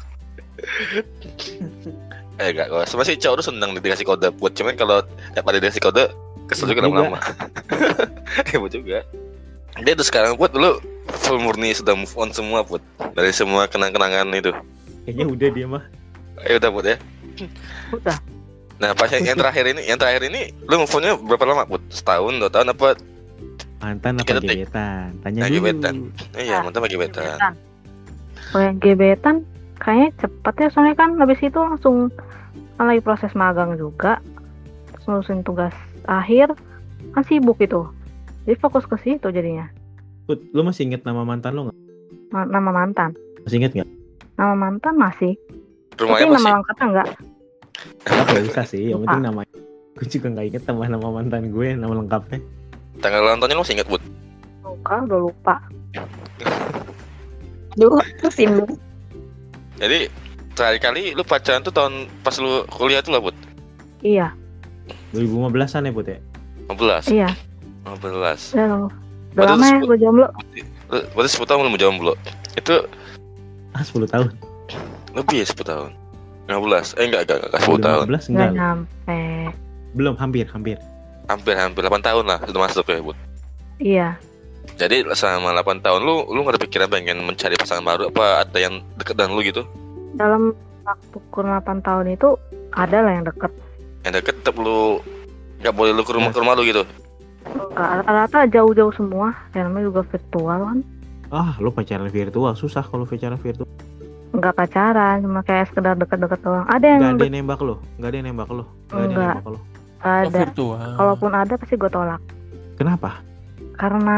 Eh enggak, gua sama sih cowok tuh seneng dikasih kode buat, cuman kalau tiap ada dikasih kode kesel juga lama-lama. Ribet juga. Dia tuh sekarang buat dulu full murni sudah move on semua Put dari semua kenang-kenangan itu. Kayaknya udah dia mah. Eh udah Put ya. Udah. Nah pas yang, yang terakhir ini, yang terakhir ini lu move onnya berapa lama Put? Setahun, dua tahun apa? Mantan apa Tiga detik. gebetan? Tanya Nah, dulu. gebetan. Eh, iya, Ah, mantan bagi gebetan. Gebetan. Kalau yang gebetan kayaknya cepet ya, soalnya kan habis itu langsung kan lagi proses magang juga, terus ngurusin tugas akhir, kan sibuk itu, jadi fokus ke situ jadinya. Put, lu masih inget nama mantan lu nggak? Ma- nama mantan Masih inget nggak? nama mantan masih, tapi Rumahnya nama masih lengkapnya enggak. Nggak usah sih. Yang Lupa. penting namanya. Gue juga nggak inget nama nama mantan gue, nama lengkapnya. tanggal ulang tahunnya lu masih ingat Put? Lupa, udah lupa. Duh, terusin lu. Jadi terakhir kali lu pacaran tuh tahun pas lu kuliah tuh lah Put? Iya, dua ribu lima belasan ya Put ya? lima belas. iya, lima belas. udah, udah Berarti lama ya sepuluh- gue jomblo. Lu- Berarti sepuluh tahun lu mau jomblo. Itu Ah sepuluh tahun. lebih ya sepuluh tahun. lima belas. Eh enggak, enggak, enggak sepuluh tahun. lima belas Nggak enggak. nyampe. Belum, hampir, hampir. Hampir-hampir delapan tahun lah sudah masuk ya Put. Iya, Jadi selama delapan tahun lu lu enggak ada pikiran pengen mencari pasangan baru, apa ada yang deket dengan lu gitu? dalam waktu kurun delapan tahun itu ada lah yang deket. Yang deket tetap lu enggak boleh lu ke rumah ke rumah lu gitu. Enggak, rata-rata jauh-jauh semua, yang namanya juga virtual kan. Ah, lu pacaran virtual susah kalau pacaran virtual. Enggak pacaran, cuma kayak sekedar deket-deket doang. Ada yang Enggak ada de- yang nembak lo, enggak ada yang nembak lo, enggak ada yang Enggak. nembak lo. Oh, ada. virtual. Kalaupun ada pasti gue tolak. Kenapa? Karena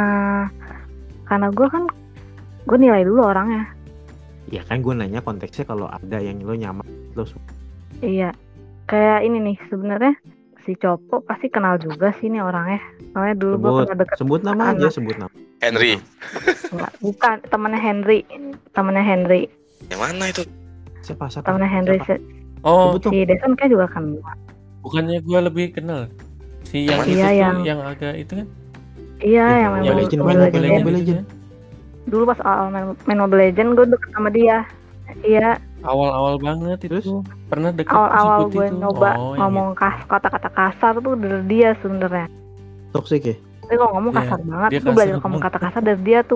karena gue kan gue nilai dulu orangnya. Ya kan gue nanya konteksnya kalau ada yang lo nyaman lo su- Iya. Kayak ini nih sebenarnya si Copo pasti kenal juga sih nih orangnya. Soalnya dulu gue sebut pernah deket sebut nama aja, anak. sebut nama. Henry. Enggak, bukan temennya Henry. Temennya Henry. Yang mana itu? Siapa siapa? Temennya Henry Siapa? si, Oh, Sebut dong. si Deson kayak juga kenal. bukannya gue lebih kenal si yang Iya, itu tuh yang- yang agak itu kan? Iya, Ya, yang main Mobile Mobile Legend, Mobile main Legend. Mobile itu Legend. kan? Dulu pas awal main, main Mobile Legend gue deket sama dia. Iya, Awal-awal banget itu. Terus? Pernah deket awal-awal si gue Putih tuh. nyoba Oh, yang ngomong kas, kata-kata kasar tuh dari dia sebenarnya. Toxic ya? Tapi kalau ngomong Iya, kasar banget, dia gue belajar kasar ngomong banget. kata kasar dari dia tuh.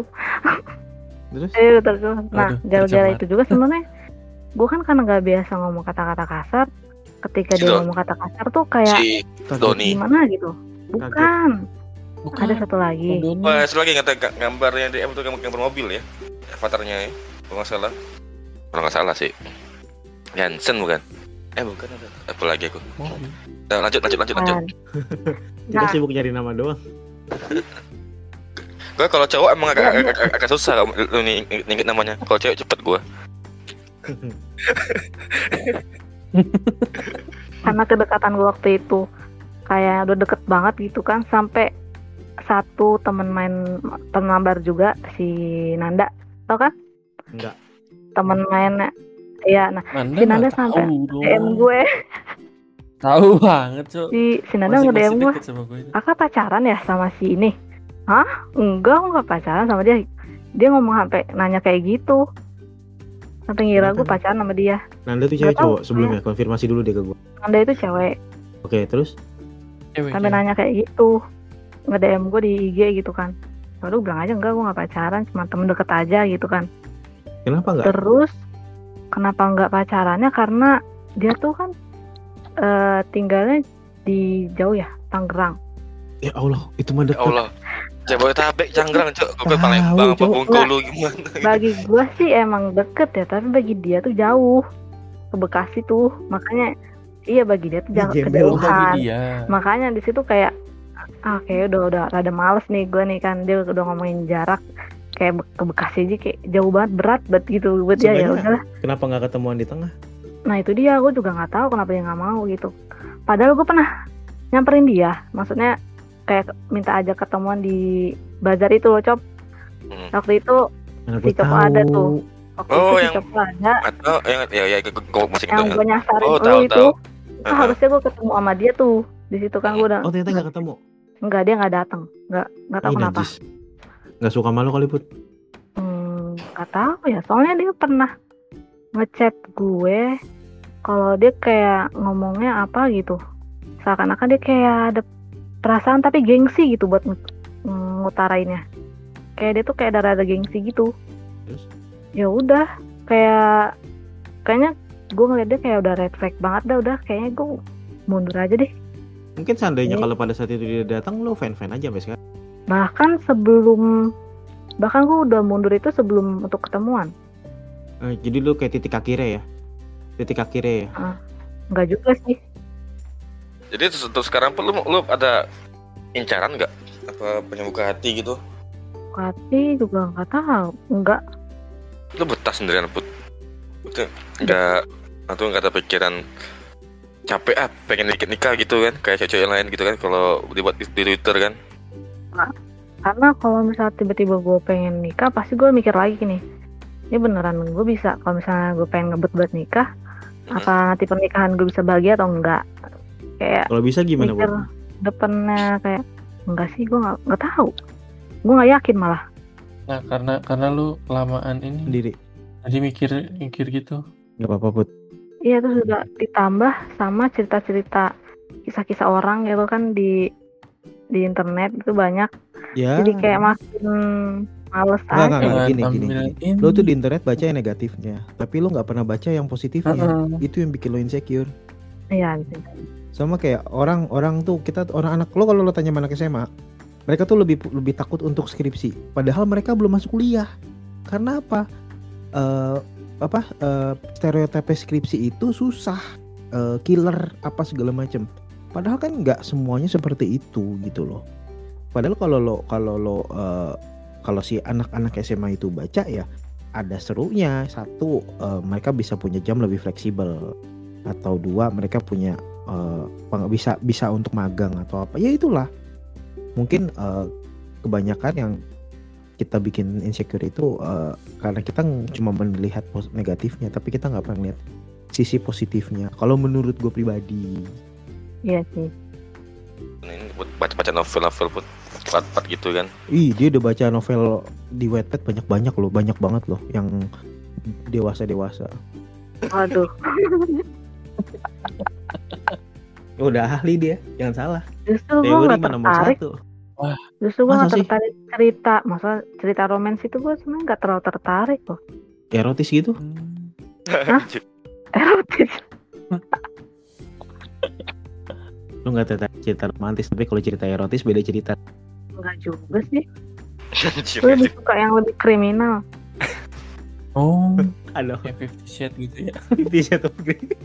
Terus? Eh, terus, nah, Aduh, gara-gara tercemar. itu juga sebenarnya gue kan karena nggak biasa ngomong kata-kata kasar. Ketika Si dia Don. ngomong kata kasar tuh kayak Si Kaget. Doni. gimana gitu. Bukan, Bukan. ada satu lagi. Doni. Wah, satu lagi ngata g- gambar yang D M itu gambar, gambar mobil ya. Avatarnya ya. Kalau nggak salah. Kalau nggak salah sih. Jansen bukan? Eh bukan ada. Apa lagi aku? Mobil. Nah, lanjut lanjut lanjut lanjut. Bukan. Kita Nah, sibuk nyari nama doang. Gue kalau cowok emang agak, Ya, agak, agak, agak susah kalau lu nih inget namanya. Kalau cewek cepet gue. karena kedekatan gue waktu itu kayak udah deket banget gitu kan, sampai satu temen main temen mabar juga si Nanda, tau kan? Enggak. Temen mainnya, iya. Nah, Nanda si Nanda nggak sampai tahu dong. D M gue, Tahu banget, Cok. si si Nanda Masih nge-D M masih gue, deket sama gue itu. kakak pacaran ya sama si ini? Hah? Enggak, aku nggak pacaran sama dia. Dia ngomong sampai nanya kayak gitu, sampai ngira gue pacaran sama dia. Nanda tuh Nggak cewek tahu, cowok sebelumnya, konfirmasi dulu deh ke gue. Nanda itu cewek, Oke, terus? Cewek, sampai cewek. nanya kayak gitu, nge-D M gue di I G gitu kan. Lalu bilang aja enggak, gue nggak pacaran, cuma temen deket aja gitu kan. Kenapa nggak? Terus kenapa nggak pacarannya? Karena dia tuh kan eh, tinggalnya di jauh ya, Tangerang. Ya Allah, itu mah Ya dekat. Allah. Jabodetabek, Tangerang, Cok. Gue Tahu, Palembang, apa Cok. Bengkulu gimana? Bagi gua sih emang deket ya, tapi bagi dia tuh jauh ke Bekasi tuh. Makanya iya bagi dia tuh Dia jauh gembel Oh, bagi kejauhan. dia. Makanya di situ kayak ah kayak udah udah rada males nih gue nih kan, dia udah ngomongin jarak kayak Be- ke Bekasi aja kayak jauh banget, berat banget gitu buat dia. Ya Seenggaknya udahlah. kenapa nggak ketemuan di tengah? Nah itu dia, gue juga nggak tahu kenapa dia nggak mau gitu. Padahal gue pernah nyamperin dia, maksudnya kayak minta ajak ketemuan di bazar itu loh, Cop. Hmm. Waktu itu Mana Si gue Copo tahu. ada tuh. waktu Oh, itu si yang- Copo ada, Atau yang ya ya gue masih yang gitu. gue nyasarin Oh, lu tahu, itu. tahu. Itu harusnya gue ketemu sama dia tuh. Di situ kan gue udah Oh ternyata nggak ketemu. enggak, dia nggak datang, nggak nggak tahu Ih, kenapa. najis. Nggak suka malu kali Put. Hmm, nggak tahu ya. Soalnya dia pernah ngechat gue kalau dia kayak ngomongnya apa gitu. Seakan-akan dia kayak ada perasaan tapi gengsi gitu buat ngut- ngutarainnya. Kayak dia tuh kayak ada rada gengsi gitu. Terus? Ya udah, kayak kayaknya gue ngeliat dia kayak udah red flag banget dah, udah kayaknya gue mundur aja deh. Mungkin seandainya Iya. kalau pada saat itu dia datang lo fan-fan aja sampai sekarang. Bahkan sebelum bahkan gue udah mundur itu sebelum untuk ketemuan. Eh, jadi lo kayak titik akhirnya ya. Titik akhirnya ya. Enggak juga sih. Jadi terus, terus sekarang pun lu, lu ada incaran nggak? Apa penyembuka hati gitu? Tapi juga nggak tahu, enggak. Lu betah sendirian Put? Itu nggak atau nggak ada pikiran capek ah pengen dikit nikah gitu kan? Kayak cewek yang lain gitu kan? Kalau dibuat di, di Twitter kan? Karena kalau misalnya tiba-tiba gue pengen nikah, pasti gue mikir lagi nih, ini beneran gue bisa. Kalau misalnya gue pengen ngebet buat nikah, Hmm. apa nanti pernikahan gue bisa bahagia atau enggak? Kayak Kalau bisa gimana mikir Put? depannya kayak enggak sih, gue nggak nggak tahu. Gue nggak yakin malah. Nah, karena karena lu kelamaan ini Sendiri. jadi mikir mikir gitu. Gak apa-apa Put. Iya, terus juga ditambah sama cerita-cerita kisah-kisah orang gitu kan di di internet itu banyak. Ya. Jadi kayak makin males Nggak, nggak, aja. nggak. Jangan gini, gini, ambil gini. ini. Lo tuh di internet baca yang negatifnya, tapi lo nggak pernah baca yang positifnya. Heeh. Itu yang bikin lo insecure. Iya, gitu. Sama kayak orang-orang tuh, kita orang anak lo, kalau lo tanya anak S M A, mereka tuh lebih lebih takut untuk skripsi. Padahal mereka belum masuk kuliah. Karena apa? Eh, apa? Eh, stereotip skripsi itu susah, eh, killer apa segala macam. Padahal kan nggak semuanya seperti itu gitu loh. Padahal kalau lo kalau lo eh, kalau si anak-anak S M A itu baca ya, ada serunya. Satu, eh, mereka bisa punya jam lebih fleksibel, atau dua, mereka punya eh, peng- bisa bisa untuk magang atau apa. Ya itulah. Mungkin eh, kebanyakan yang kita bikin insecure itu eh, karena kita ng- cuma melihat pos- negatifnya, tapi kita nggak pernah lihat sisi positifnya. Kalau menurut gue pribadi. Iya sih. Ini buat baca-baca novel-novel Put, part-part gitu kan? Ih, dia udah baca novel di Wattpad banyak-banyak loh, banyak banget loh yang dewasa-dewasa. Waduh. Udah ahli dia, jangan salah. Justru gue Teori nggak mah nomor tertarik. satu. Justru gue Masa nggak sih? tertarik cerita. Masa cerita romans itu gue sebenarnya nggak terlalu tertarik loh. Erotis gitu. Hmm. Hah? Erotis. Lu nggak tertarik cerita romantis, tapi kalau cerita erotis beda cerita. Enggak juga sih. Anjir, Gue lebih suka yang lebih kriminal. Oh, Halo, kayak Fifty Shades gitu ya. bisa tuh.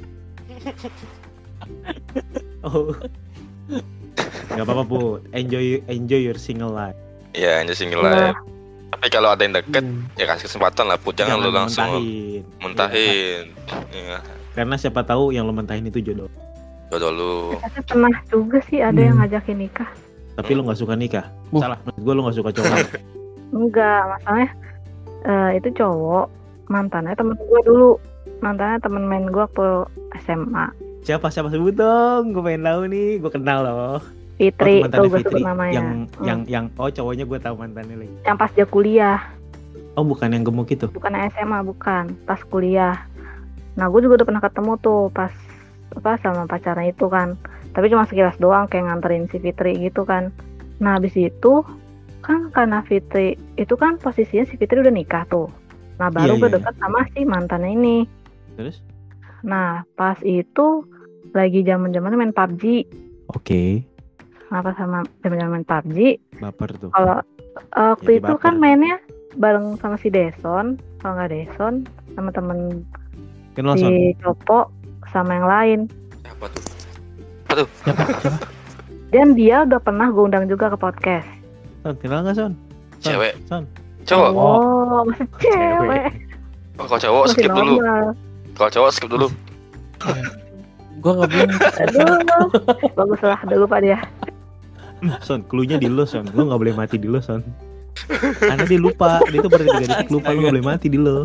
Oh, nggak apa-apa Put. Enjoy enjoy your single life. Ya, hanya single Iya. life. Tapi kalau ada yang deket, Hmm. ya kasih kesempatan lah Put. Jangan, lu langsung mentahin. muntahin. Iya. Karena siapa tahu yang lo mentahin itu jodoh. Jodoh lu. Tapi pernah juga sih ada yang Hmm. ngajakin nikah. Tapi lo nggak suka nikah. Wah. Salah. Maksud gue lo nggak suka cowok. Enggak, masalahnya eh, itu cowok mantannya temen gue dulu. Mantannya temen main gue waktu S M A. Siapa siapa sebut dong? Gue pengen tahu nih. Gue kenal loh. Fitri, Oh, tuh mantannya gue Fitri. sebut namanya. Yang Hmm. yang yang oh cowoknya gue tahu mantannya lagi. Yang pas dia kuliah, Oh bukan yang gemuk itu. bukan S M A, bukan, pas kuliah. Nah gue juga udah pernah ketemu tuh pas apa sama pacarnya itu kan. Tapi cuma sekilas doang kayak nganterin si Fitri gitu kan. Nah habis itu kan karena Fitri itu kan posisinya si Fitri udah nikah tuh. Nah baru Iya, gue iya, deket sama si mantannya ini. Terus? Nah pas itu lagi zaman-zaman main P U B G. Oke. Apa sama zaman-zaman main P U B G. Baper tuh. Kalau uh, waktu Jadi itu baper. kan mainnya bareng sama si Deson, kalau nggak Deson sama temen Kenal Son? si Copo sama yang lain. Apa tuh? Siapa? Siapa? Dan dia udah pernah gue undang juga ke podcast. Son, kenal nggak Son? Son? Cewek. Son. Cowok. Oh, masih cewek. Oh, kalau cowok Masih skip dulu. normal. Kalau cowok skip dulu. Gua nggak bilang. Aduh, bagus lah, udah lupa dia. Son, cluenya di lo Son. Lo nggak boleh mati di lo Son. Karena dia lupa. Dia tuh baru tiga detik lupa. Lo nggak boleh mati di lo.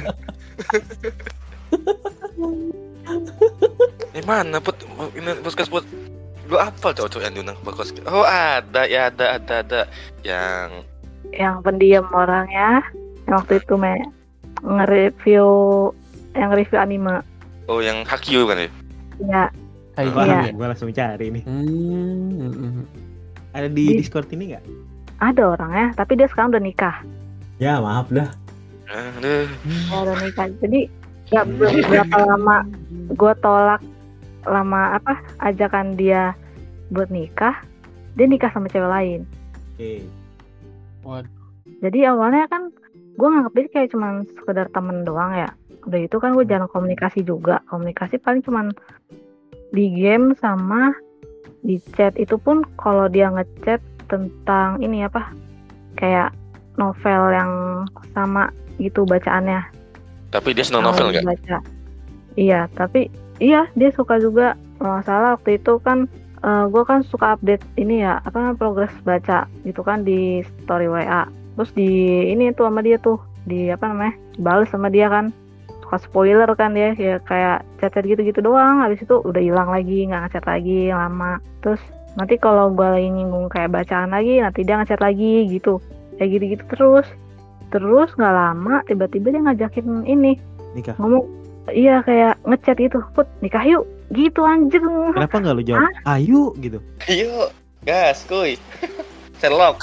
Eh mana put? Ini podcast put. Gue hafal cowok-cowok yang diundang ke podcast. Oh ada, ya ada, ada, ada. Yang Yang pendiam orangnya, yang waktu itu me nge-review, yang review anime. oh yang Hakyu kan ya? Ya, Hai, Wah, Iya. gue langsung cari nih. Hmm, hmm, hmm. Ada di Di- Discord ini nggak? ada orangnya, tapi dia sekarang udah nikah. Ya maaf dah. Aduh. Ya, udah nikah. Jadi nggak belum berapa lama gue tolak lama apa ajakan dia buat nikah, dia nikah sama cewek lain. Oke. Waduh. Jadi awalnya kan gue nganggep dia kayak cuman sekedar temen doang ya. Udah itu kan gue jarang komunikasi juga. Komunikasi paling cuman di game sama di chat. Itu pun kalau dia ngechat tentang ini apa kayak novel yang sama gitu bacaannya. Tapi dia senang novel nggak? Baca. Iya, tapi iya dia suka juga. Kalau nggak salah waktu itu kan gue kan suka update ini ya apa namanya progres baca gitu kan di story W A. Terus di ini tuh sama dia tuh di apa namanya balas sama dia kan suka spoiler kan dia ya kayak chat-chat gitu-gitu doang. Habis itu udah hilang lagi nggak ngechat lagi lama. Terus nanti kalau gue lagi nyinggung kayak bacaan lagi nanti dia ngechat lagi gitu kayak gitu-gitu terus. Terus nggak lama tiba-tiba dia ngajakin ini Nikah. ngomong iya kayak ngechat gitu put nikah yuk gitu anjir. Kenapa nggak lo jawab? Ayo gitu. Ayo, gas, kuy. Sherlock.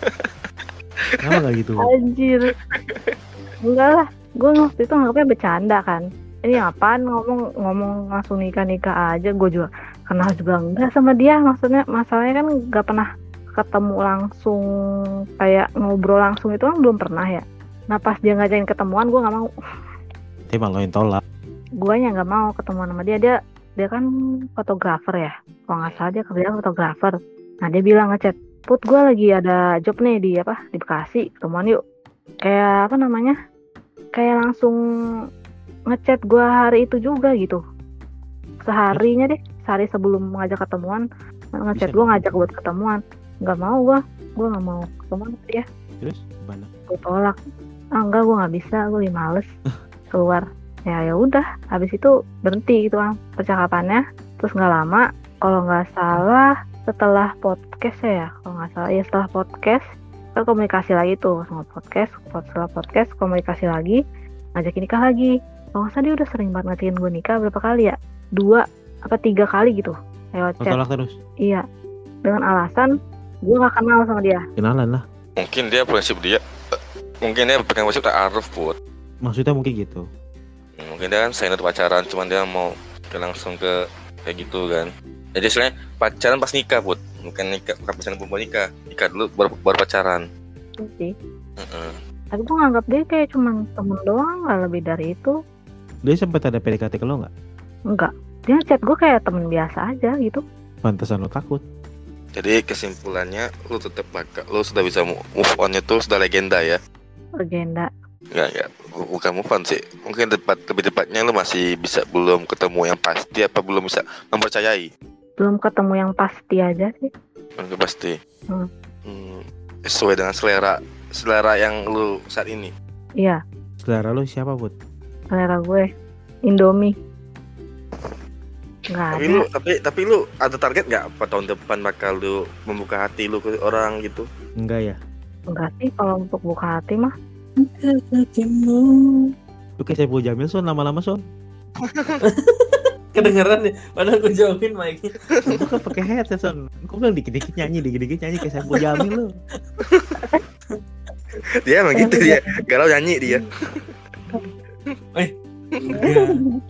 Kenapa nggak gitu? Anjir. Enggak lah, gue waktu itu nganggapnya bercanda kan. Ini apaan ngomong ngomong langsung nikah nikah aja. Gue juga kenal juga enggak sama dia. Maksudnya masalahnya kan nggak pernah ketemu langsung kayak ngobrol langsung itu kan belum pernah ya. Nah pas dia ngajakin ketemuan gue nggak mau. Tapi malah lo yang tolak. Guanya nggak mau ketemuan sama dia. Dia dia kan fotografer ya. Kalau nggak salah dia kerja fotografer. Nah dia bilang ngechat, put gue lagi ada job nih di apa di Bekasi, ketemuan yuk. Kayak apa namanya? Kayak langsung ngechat gue hari itu juga gitu. Seharinya deh, sehari sebelum ngajak ketemuan, ngechat Bisa gue dong. ngajak buat ketemuan. Nggak mau gue, gue nggak mau ketemuan sama dia. Terus gimana? Gue tolak. Ah enggak, gue nggak bisa, gue lagi males keluar. Ya ya udah, habis itu berhenti gitu kan percakapannya. Terus nggak lama, kalau nggak salah setelah podcast ya, kalau nggak salah ya setelah podcast kita komunikasi lagi tuh sama podcast, setelah podcast komunikasi lagi, ngajakin nikah lagi. Kalau nggak salah dia udah sering banget ngajakin gue nikah berapa kali ya, dua apa tiga kali gitu lewat Lo chat. tolak terus? Iya, dengan alasan gue nggak kenal sama dia. Kenalan lah. Mungkin dia prinsip dia, mungkin dia pegang prinsip ta'aruf put. Maksudnya mungkin gitu. Mungkin dia kan sign pacaran, cuman dia mau ke langsung ke kayak gitu kan. Jadi istilahnya pacaran pas nikah put, bukan nikah, bukan pacaran perempuan nikah, nikah dulu baru, baru pacaran. Itu sih. Heeh. Tapi gue nganggap dia kayak cuman temen doang, nggak lebih dari itu. Dia sempat ada P D K T ke lo nggak? Enggak. Dia chat gue kayak temen biasa aja gitu. Pantesan lo takut. Jadi kesimpulannya lu tetap bakal, lu sudah bisa move on itu sudah legenda ya. Legenda. Enggak, enggak, bukan move on sih. Mungkin tepat, lebih tepatnya lu masih bisa belum ketemu yang pasti apa belum bisa mempercayai. Belum ketemu yang pasti aja sih. Belum pasti. Hmm. Hmm, sesuai dengan selera selera yang lu saat ini. Iya, Saudara lo siapa Bud? selera gue Indomie. Nggak Tapi ada. lu tapi tapi lu ada target nggak apa tahun depan bakal lu membuka hati lu ke orang gitu? Enggak ya? Enggak sih kalau untuk buka hati mah. Lu kayak Saiful Jamil Son, lama-lama Son. Kedengeran nih, padahal gue jauhin mic-nya. Lu kan pakai headset Son. Kok bilang dikit-dikit nyanyi, dikit-dikit nyanyi kayak Saiful Jamil lu. Dia emang gitu dia, galau nyanyi dia. Eh, enggak.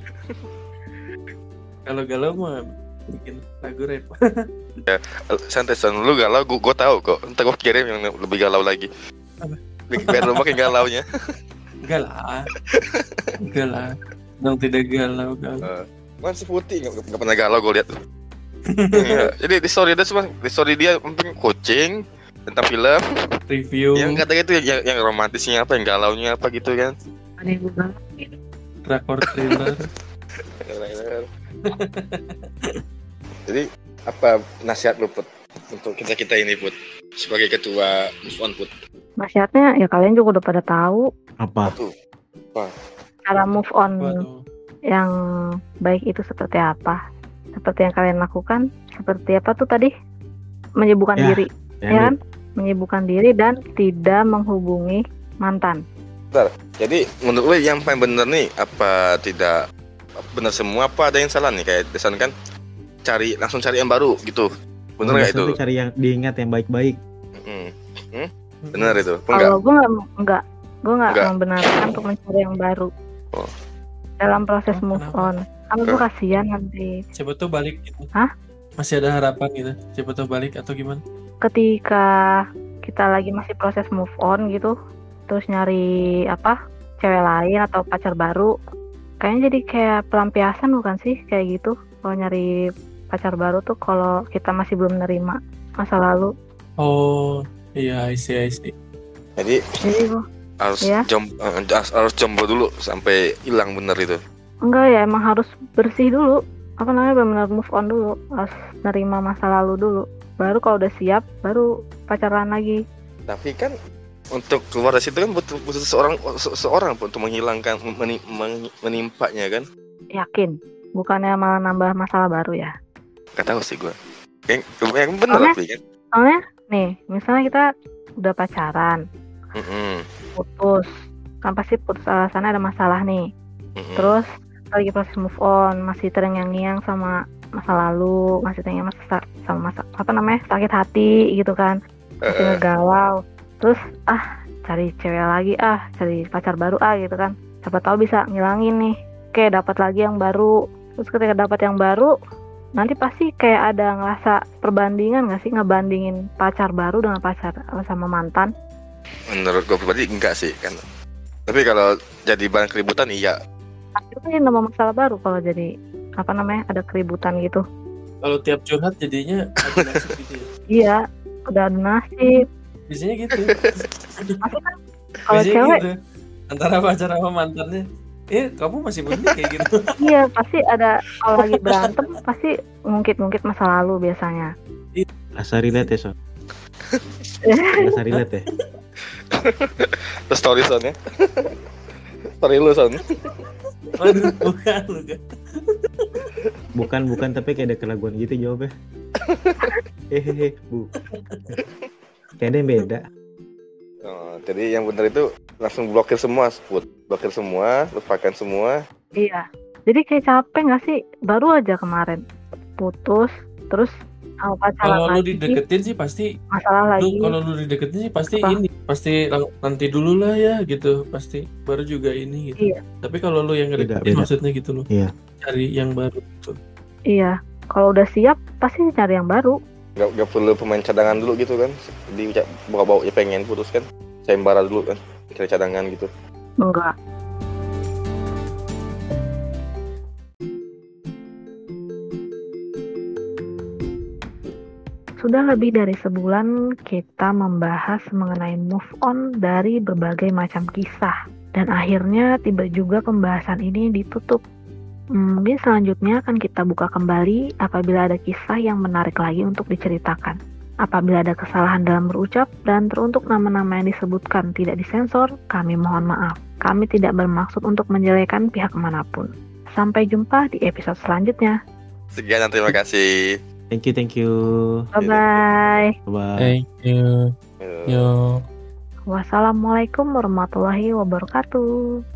Kalau galau mah bikin lagu rap. Santai Son, lu galau, gua, gua tahu kok. Ntar gua kirim yang lebih galau lagi. Apa? Biar lu makin galaunya. Enggak lah. Enggak lah. Dong tidak galau galau. Uh, Man si Putih nggak nggak pernah galau gue lihat tuh. Iya. Jadi di story dia cuma di story dia mungkin coaching tentang film. Review. Yang kata itu yang, yang romantisnya apa, yang galaunya apa gitu kan. Aneh banget. Drakor thriller. Jadi apa nasihat lu Put untuk kita kita ini Put sebagai ketua Move On Put? Nasihatnya ya kalian juga udah pada tahu Apa? Tuh. cara move on Waduh. yang baik itu seperti apa. Seperti yang kalian lakukan, seperti apa tuh tadi? Menyibukkan Ya, diri, Ya, ya kan? Menyibukkan diri dan tidak menghubungi mantan. Jadi menurut lu yang paling bener nih apa tidak benar semua apa ada yang salah nih kayak desain kan cari langsung cari yang baru gitu. Bener nggak itu? Cari yang diingat yang baik-baik. Hmm. Hmm? Bener itu? Enggak. Kalau gue nggak, nggak, gue nggak Nggak. membenarkan untuk mencari yang baru. Oh. Dalam proses Oh, move kenapa? on, kan gue kasihan nanti. Siapa tuh balik gitu. Hah? Masih ada harapan gitu. Siapa tuh balik atau gimana? Ketika kita lagi masih proses move on gitu, terus nyari apa cewek lain atau pacar baru, kayaknya jadi kayak pelampiasan bukan sih kayak gitu. Kalau nyari pacar baru tuh kalau kita masih belum nerima masa lalu. Oh, iya, I see, I see. Jadi Jadi gue harus Ya. jom eh, harus- harus jomblo dulu sampai hilang bener itu. enggak ya, emang harus bersih dulu. Apa namanya, benar-benar move on dulu, harus nerima masa lalu dulu. Baru kalau udah siap, baru pacaran lagi. Tapi kan untuk keluar dari situ kan butuh, butuh seseorang se- seorang untuk menghilangkan meni, men- menimpanya kan. Yakin? Bukannya malah nambah masalah baru ya? Gak tahu sih gue. Kayak yang bener Soalnya- tapi kan. Soalnya nih, misalnya kita udah pacaran, Mm-mm, putus, kan pasti putus alasannya ada masalah nih. mm-mm. Terus lagi proses move on, masih terngiang-ngiang sama masa lalu, masih terngiang masa sama masa apa namanya sakit hati gitu kan, masih Eh, ngegalau. Terus ah cari cewek lagi, ah cari pacar baru ah gitu kan. Siapa tahu bisa ngilangin nih. Oke, dapat lagi yang baru. Terus ketika dapat yang baru, nanti pasti kayak ada ngerasa perbandingan nggak sih, ngebandingin pacar baru dengan pacar sama mantan. menurut gue pribadi enggak sih kan. Tapi kalau jadi bahan keributan iya. Itu kan jadi nambah masalah baru kalau jadi apa namanya ada keributan gitu. Kalau tiap curhat jadinya ada nasib gitu ya. Iya, udah ada nasib. Biasanya gitu. Kalau Biasanya cewek, gitu. Antara pacar sama mantannya. Eh, kamu masih begini kayak gitu. iya pasti ada. Kalau lagi berantem pasti ngungkit-ngungkit masa lalu biasanya. Rasa relate ya, Son. Rasa relate ya. Terus story son ya. Story lu son. Waduh, bukan, bukan. Bukan bukan tapi kayak ada keraguan gitu jawabnya. Hehehe, bu. Kayak ada yang beda. Oh, jadi yang bener itu langsung blokir semua, Put. Blokir semua, lupakan semua. Iya. Jadi kayak capek nggak sih? Baru aja kemarin putus, terus sama pacaran Kalau lu lagi, dideketin sih pasti masalah lu lagi. kalau lu dideketin sih pasti Apa? ini, pasti lang- nanti dulu lah ya gitu, pasti baru juga ini gitu. Iya. Tapi kalau lu yang Beda, ngedeketin beda. maksudnya gitu loh. Iya. Cari yang baru gitu. Iya. Kalau udah siap pasti cari yang baru. Gak, gak perlu pemain cadangan dulu gitu kan. Jadi bawa-bawa ya pengen putus kan. Sayembara dulu kan. Cari cadangan gitu. Enggak. Sudah lebih dari sebulan kita membahas mengenai move on dari berbagai macam kisah. Dan akhirnya tiba juga pembahasan ini ditutup. Hmm, Mungkin selanjutnya akan kita buka kembali apabila ada kisah yang menarik lagi untuk diceritakan. Apabila ada kesalahan dalam berucap dan teruntuk nama-nama yang disebutkan tidak disensor, kami mohon maaf. Kami tidak bermaksud untuk menjelekan pihak manapun. Sampai jumpa di episode selanjutnya. Sekian dan terima kasih. Thank you, thank you. Bye-bye. Bye. Thank you. Eh, Yo. Wassalamualaikum warahmatullahi wabarakatuh.